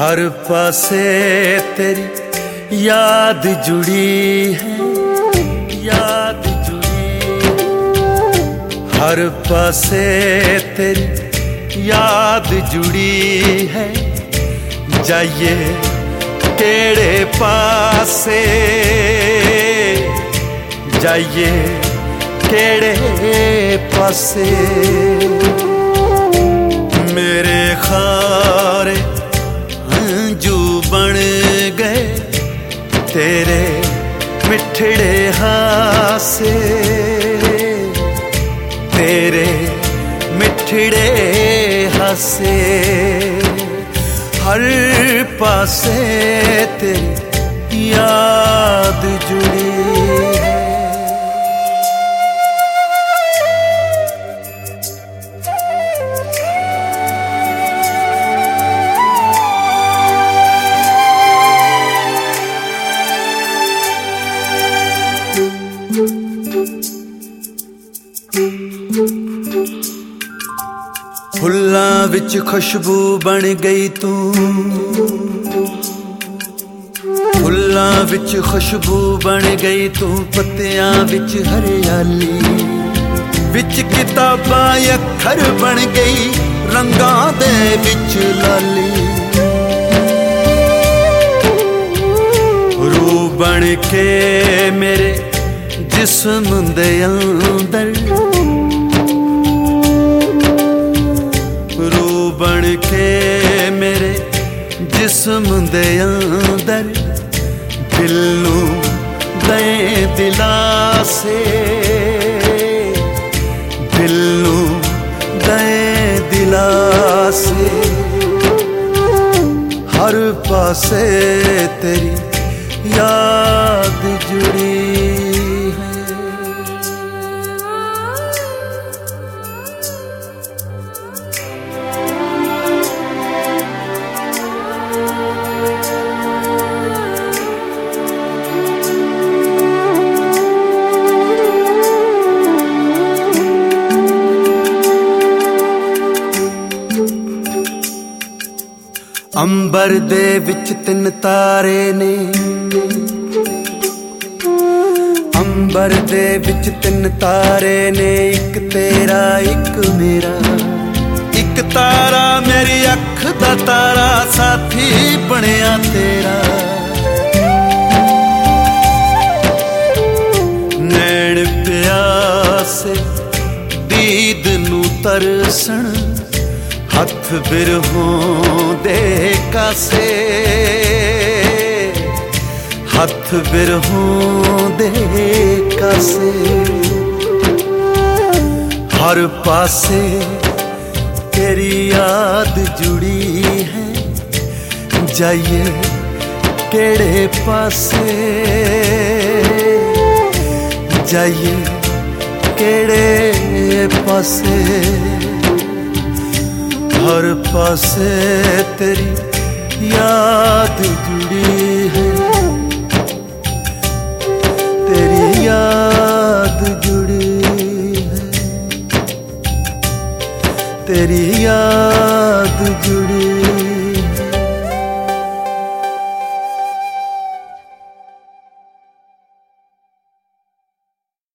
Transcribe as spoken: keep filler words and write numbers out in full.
हर पासे तेरी याद जुड़ी है, याद जुड़ी है। हर पासे तेरी याद जुड़ी है। जाइए केड़े पासे, जाइए केड़े पासे। मेरे खारे हंजू बन गए तेरे मिठड़े हासे, तेरे मिठड़े हासे। हर पासे तेरी याद जुड़ी है। फुल्लां विच खुशबू बन गई तू, फुल्लां विच खुशबू बन गई तू। पत्तियां विच हरियाली, विच किताबां अखर बन गई रंगां दे विच लाली। रूह बन के मेरे जिस्म दे अंदर, बन के मेरे जिस्म दे अंदर। दिल नू दे दिलासे, दिल नू दे दिलासे। हर पासे तेरी याद जुड़ी है। अंबर दे विच तिन तारे ने, अंबर दे विच तिन तारे ने। इक तेरा इक मेरा, इक तारा मेरी अख दा तारा साथी बनिया तेरा। नैन प्यासे दीद नू तरसण, हथ बिरहों दे कासे, हथ बिरहों दे कासे। हर पासे तेरी याद जुड़ी है। जाइए केड़े पासे, जाइए केड़े पासे। हर पासे तेरी याद जुड़ी है।